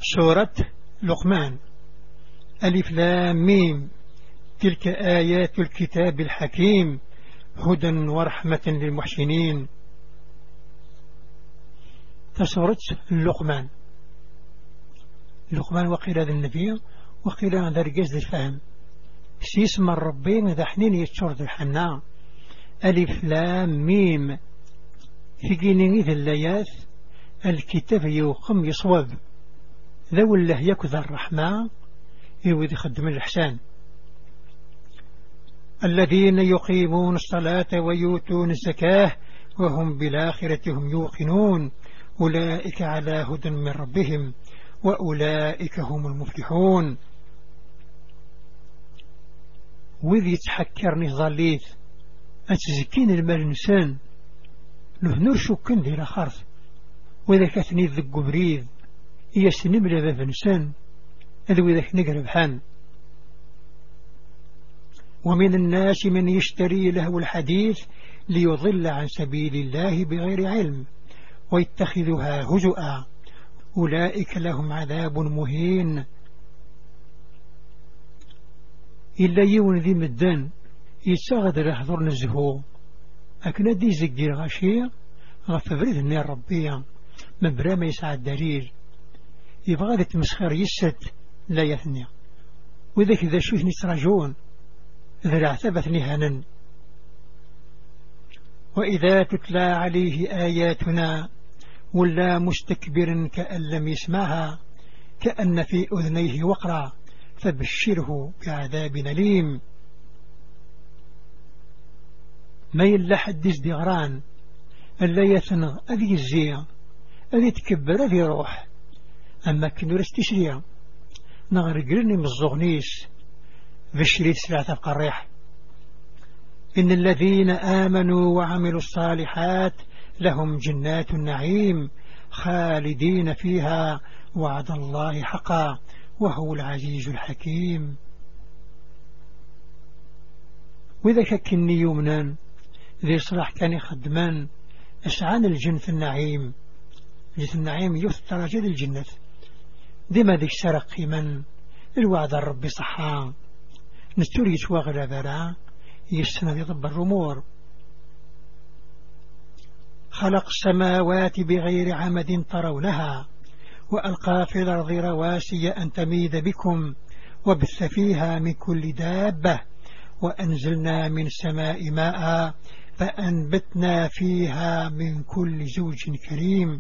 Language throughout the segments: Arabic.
سورة لقمان. ألف لام ميم. تلك آيات الكتاب الحكيم هدى ورحمة للمحسنين. سورة لقمان. لقمان وقيل هذا النبي وقيل هذا رجاز الفهم سيسم الربين ذا حنين يتشرد الحناء. ألف لام ميم. في جيني ذا اللياث الكتاب يوقم يصوب ذو الله يكذا الرحمة يود يخدم الإحسان. الذين يقيمون الصلاة ويؤتون الزكاة وهم بالآخرة هم يوقنون أولئك على هدى من ربهم وأولئك هم المفلحون. وذ يتحكرني ظليت أتزكين المال الإنسان له نور شكن ذي لخرث وإذا كثني ذق بريد يسنم لذا فنسان أذو إذا نقرب حان. ومن الناس من يشتري له الحديث ليضل عن سبيل الله بغير علم ويتخذها هزؤا أولئك لهم عذاب مهين. إلا يون ذي مدان يتساغد لحضر نزهو أكنا دي زقدي الغشية غف بريد النار ربيا مبرا ما يسعى الدليل يبغى ذي تمسخر يست لا يثني وذاك إذا شوثني تراجون ذا العتبثني هنا. وإذا تتلى عليه آياتنا ولا مستكبر كأن لم يسمعها كأن في أذنيه وقرا فبشره بعذاب أليم. ما يلا حدث دغران ألا يثنغ أذي الزيا أذي تكبر أذي روح أما كنو رستشريا نغرقرني من الزغنيس بشريت سلعة القريح. إن الذين آمنوا وعملوا الصالحات لهم جنات النعيم خالدين فيها وعد الله حقا وهو العزيز الحكيم. وإذا كني يومنا ذي صلاح كان يخدمان أسعان الجنة النعيم. جنة النعيم يفتر جد الجنة ديما ذيك سرق من الوعد الرب صحا نستوري يتواغل برا يسنى يضب الرمور. خلق السماوات بغير عمد ترونها وألقى في الأرض رواسي أن تميد بكم وبث فيها من كل دابة وأنزلنا من السماء ماء فأنبتنا فيها من كل زوج كريم.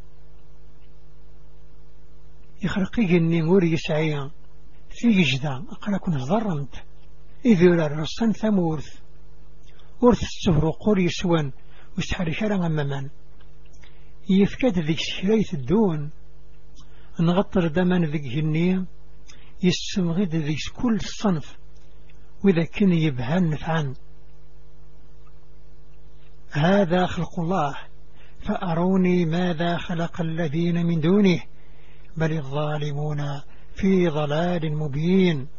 يخرقيه النمور يسعيا في جدا أقل كن ظرمت إذ يرى الرصان ثمورث ورث السهر قري سوان وستحري شارع أمامان يفكاد ذيك شريت الدون نغطر دمان ذيك جنية يسمغد ذيك كل صنف وإذا كان يبهان نفعان. هذا خلق الله فأروني ماذا خلق الذين من دونه بل الظالمون في ضلال مبين.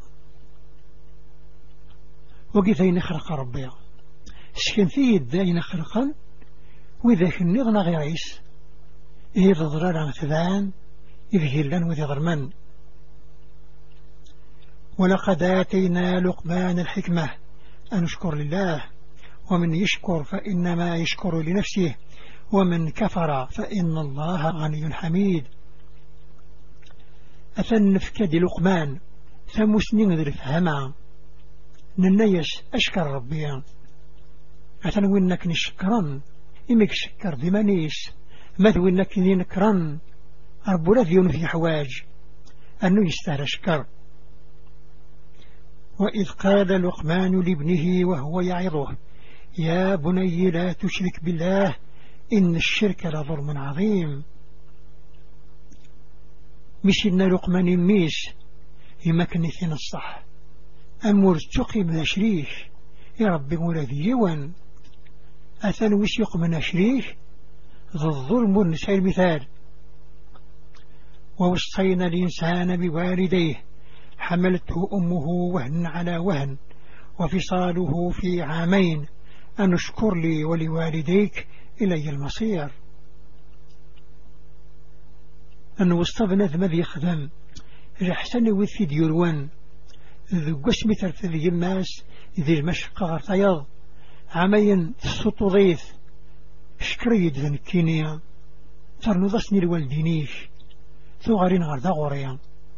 وقفين خلق ربي سكن فيه الدين خلقا وإذا كنغنا غيريس إذا ضرر عن ثبان إذ هلان وذي ضرمان. ولقد آتينا لقمان الحكمة أن اشكر لله ومن يشكر فإنما يشكر لنفسه ومن كفر فإن الله غني حميد. أثنفكد لقمان ثمسنين ذي الفهمة ننيش أشكر ربي أثنوينك نشكرا إمك شكر بمانيش مثوينك نكرا رب رذيون في حواج أنه يستهل شكر. وإذ قال لقمان لابنه وهو يعظه يا بني لا تشرك بالله إن الشرك لظلم عظيم. مش إن لقمان ميش يمكنثين الصح أمور تقي من شريك يا ربي ولدي يوان أثن وش يقمن شريك ذو الظلم نسعي المثال. ووصينا الإنسان بوالديه حملته أمه وهن على وهن وفصاله في عامين أن اشكر لي ولوالديك إلي المصير. أن وسطبنا ذا مذي خدم الحسن وثي ديوروان ذو قسمي ترتذي يماس ذي المشقة غرطيض عمين السطو ضيث شكريد ذن الكينيا ترنضسني الوالدينيش ثغرين غردا غوريا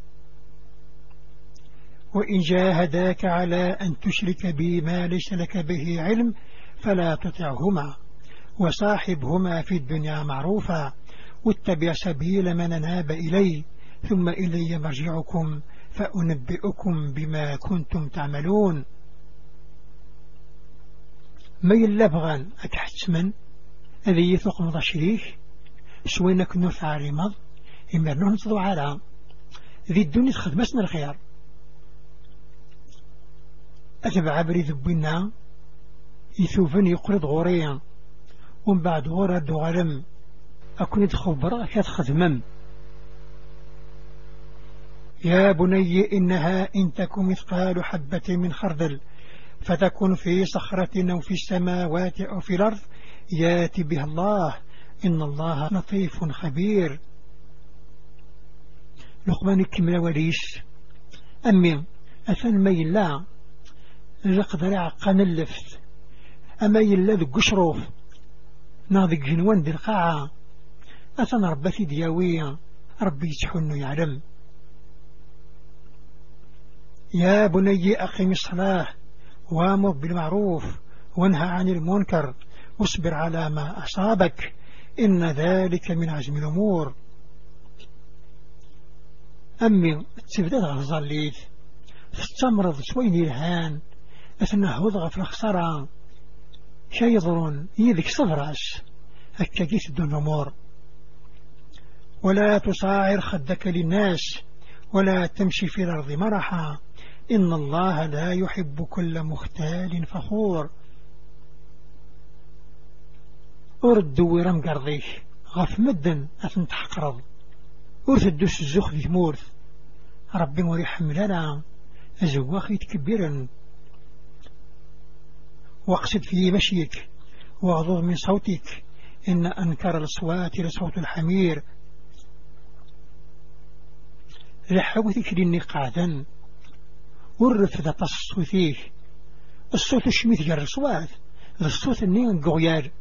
وإن جاهداك على أن تشرك بي ما ليس لك به علم فلا تطعهما وصاحبهما في الدنيا معروفا واتبع سبيل من ناب إلي ثم إلي مرجعكم فأنبئكم بما كنتم تعملون ما يلبغان أتحتمن هذه يثق مضى شريك سوينك نفع رمض إما ننصدو على ذي الدنيا خدمتنا الخيار أتبع بريد بنا يثوفن يقرض غوريا ومن بعد غورا دوغالم أكون يدخل كتخدمم يا بني إنها إن تكن مثقال حبة من خردل فتكن في صخرة أو في السماوات أو في الأرض ياتي بها الله إن الله لطيف خبير لقمان كمل وليش أمي أثن ما يلا لقدر عقان اللفت أما يلا ذو قشروف ناضي جنوان ذي القاعة أثن ربتي دياوية ربي يتحن يعلم يا بني أقم الصلاة وامر بالمعروف وانهى عن المنكر واصبر على ما أصابك إن ذلك من عزم الأمور أمي تبدأ غزال ليث تستمرض شوين الهان أثناء وضغ في الخسارة شيضر يذك صفراش أكاكيس الدون الأمور ولا تصاعر خدك للناس ولا تمشي في الأرض مرحا إن الله لا يحب كل مختال فخور أرد ورم قرضيك غف مدن أثن تحقرض أرث الدوس الزخ ذي مورث ربي مريح ملنا أزواخي تكبيرا واقصد في مشيك واغضض من صوتك إن أنكر الأصوات لصوت الحمير لحوثك لني قاعدا ورف ذا تصوثيه الصوت الشميث جر الصوات الصوت النين قغيار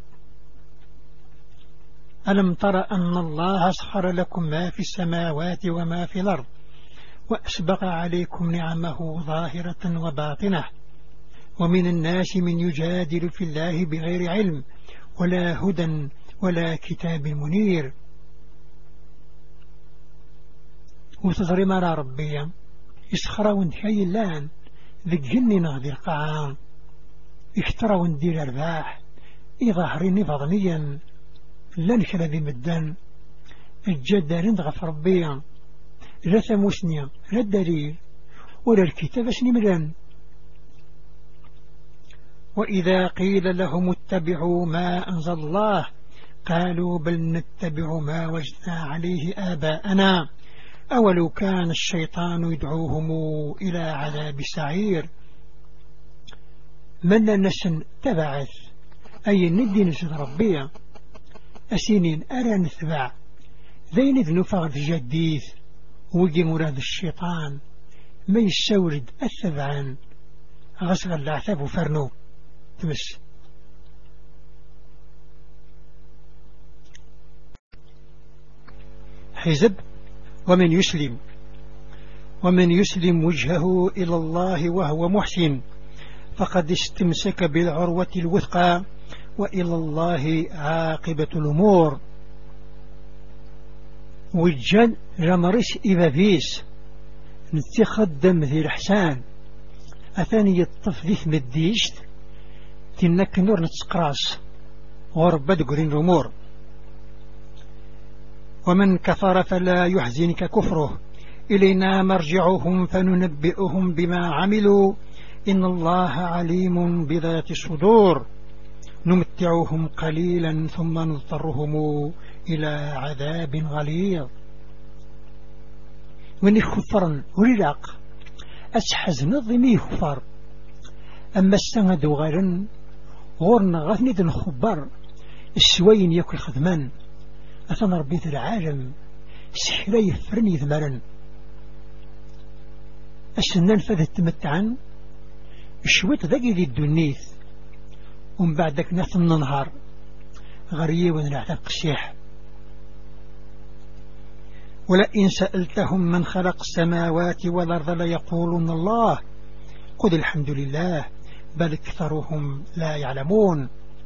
ألم تر أن الله سخر لكم ما في السماوات وما في الأرض وأسبغ عليكم نعمه ظاهرة وباطنة ومن الناس من يجادل في الله بغير علم ولا هدى ولا كتاب منير وتظرم على ربي يسخرون حي اللان ذي جننا ذي القاعان اخترون دير الأرباح إظاهرين فضنيا لنك الذي مدان الجدارين غف ربيا لا ثموسنيا لا الدليل ولا الكتاب سنمران وإذا قيل لهم اتبعوا ما أنزل الله قالوا بل نتبع ما وجدنا عليه آباءنا أولو كان الشيطان يدعوهم إلى عذاب سعير من نسن تبعث أي ندي نسد ربيا أسينين أرى نتبع ذين ذنفغ جديث وجي مراد الشيطان ما يستورد الثبعان غسغ العثاب فرنو تمس حزب ومن يسلم وجهه إلى الله وهو محسن فقد استمسك بالعروة الوثقى وإلى الله عاقبة الأمور وجن رمرس إبابيس نتخدم ذي الحسان أثاني الطف ذي مديشت تنك نور نتسقراس وربد قرين الأمور ومن كفر فلا يحزنك كفره إلينا مرجعهم فننبئهم بما عملوا إن الله عليم بذات الصدور نمتعهم قليلا ثم نضطرهم إلى عذاب غليظ وإن كفرا ورلاق أسحز نظمي كفر أما السند غيرا غورنا غثني الخبر السوين يكل خدمان أثنى ربيت العالم سحري يفرني ذمرا السنان فذ تمتعا شويت ذاقي ذي الدنيث ومن بعدك ناس النهار غريب ونعتق قسيح ولئن سألتهم من خلق السماوات والأرض ليقولون الله قل الحمد لله بل أكثرهم لا يعلمون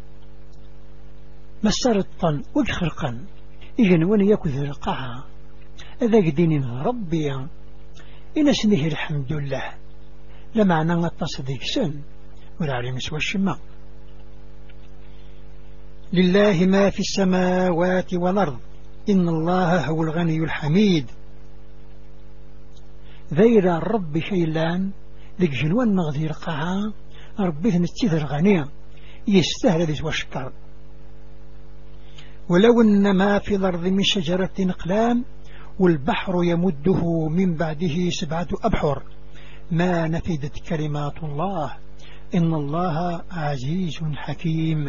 مسرطا وجخرقا إذن وين يكذ القاعة ذاك دين ربي إن سنه الحمد لله لمعنى التصديق سن والعلم سوى الشماء لله ما في السماوات والأرض إن الله هو الغني الحميد ذير الرب شيلان ذيك جنوان مغذير قاعة ربي نتيذر غنية يستهل ذي وشكر ولو إن ما في الأرض من شجرة أقلام والبحر يمده من بعده 7 أبحر ما نفدت كلمات الله إن الله عزيز حكيم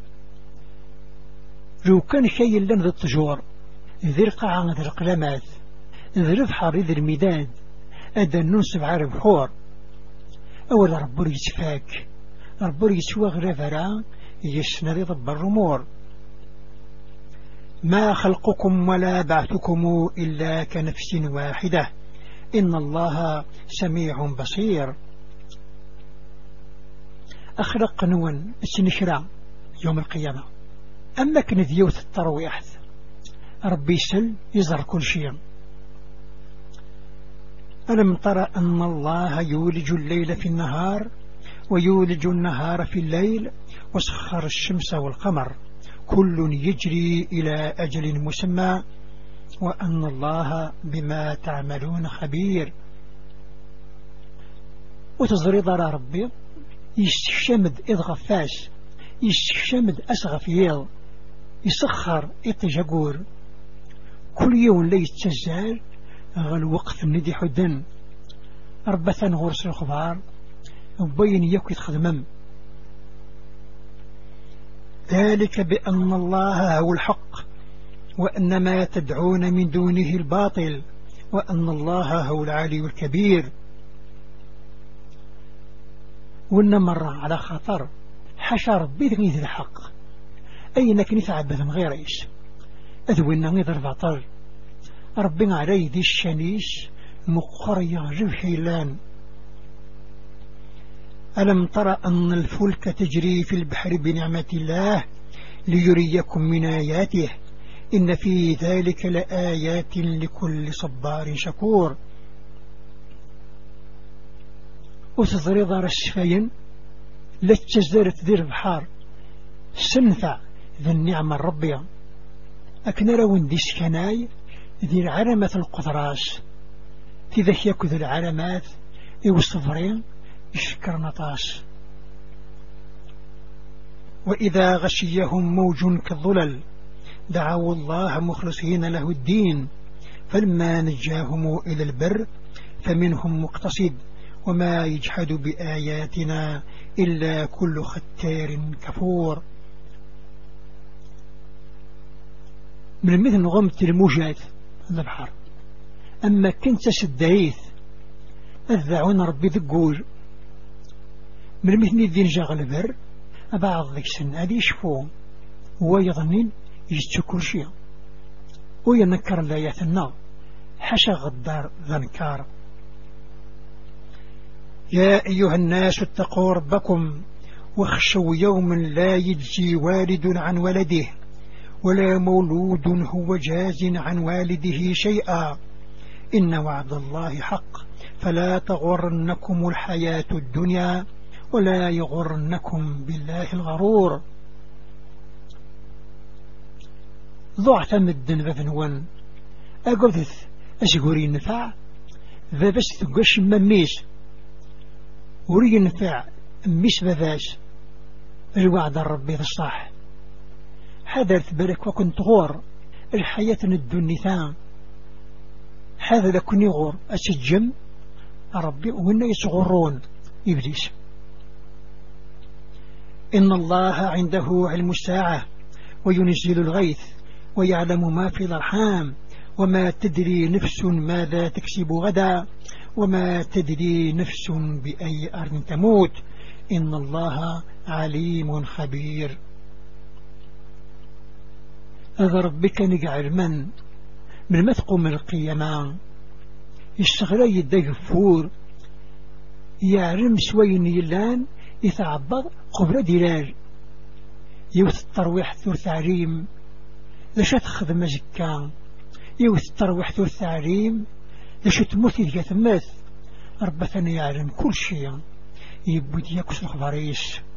لو كان شيء لن ذي الطجور ذي القاعة ذي القلامات ذي البحر ذي المداد أدى ننصب عرب حور أول رب يتفاك رب يتسوى غرفرا يسنى ذي ضب الرمور ما خلقكم ولا بعثكم إلا كنفس واحدة إن الله سميع بصير أخلق نون السنشرا يوم القيامة أما كنذيوث الترويح ربي سل يزر كل شيء ألم ترى أن الله يولج الليل في النهار ويولج النهار في الليل وسخر الشمس والقمر كل يجري إلى أجل مسمى وأن الله بما تعملون خبير وتزريض على ربي يستشمد إذ غفاش يستشمد أسغف يل يسخر إتجاقور كل يوم لا يتسجل غل وقت ندي حدن ربثان غرس الخبار وبين يكو يتخدمم ذلك بأن الله هو الحق وأن ما تدعون من دونه الباطل وأن الله هو العلي الكبير وإن مرة على خطر حشر بذنه الحق أي نكني تعبث من غير إيش أذوينا نظر باطل ربنا عليه ذي الشنيش مقرية جبحيلان ألم ترى أن الفلك تجري في البحر بنعمة الله ليريكم من آياته إن في ذلك لآيات لكل صبار شكور وتضريض رشفين لتجزرت ذي البحار سنفع ذي النعمة الربية أكنرون دي سكناي ذي العلامة القدراس تذك يكذ العلامات يوصفرين يشكر نطاس وإذا غشيهم موج كالظلل دعوا الله مخلصين له الدين فلما نجاهم إلى البر فمنهم مقتصد وما يجحد بآياتنا إلا كل ختار كفور من مثل غمت الموجات البحر أما كنت سدايث أذعون ربي ذقور من مثل الدين جاغ البر بعض ذيك سن هذه يشفوه هو يظنين يجتو كل شيء وينكر الآيات النار حشى غدار ذنكار يا أيها الناس اتقوا ربكم واخشوا يوما لا يجزي والد عن ولده ولا مولود هو جاز عن والده شيئا إن وعد الله حق فلا تغرنكم الحياة الدنيا ولا يغرنكم بالله الغرور ضعت مدن ذنوان أقذث أشقري نفع ذا بس تقش مميس وري نفع مش بذاش الوعد الربي الصح حذرت بالك وكنت غور الحياة الدنيا هذا لكن يغور أسجم ربي وإنه يصغرون إبليس إن الله عنده علم الساعة وينزل الغيث ويعلم ما في الأرحام وما تدري نفس ماذا تكسب غدا وما تدري نفس بأي أرض تموت إن الله عليم خبير. أضرب بك نقعر من ما تقوم القيامة يشتغل يدي فور يعلم سوين يلان يتعبض قبل دلال يوث الترويح ثور تعليم لش تخدم زكا يوث الترويح ثور تعليم لش تموت يتمث ربثني يعلم كل شيء يبود يكس الخبريش.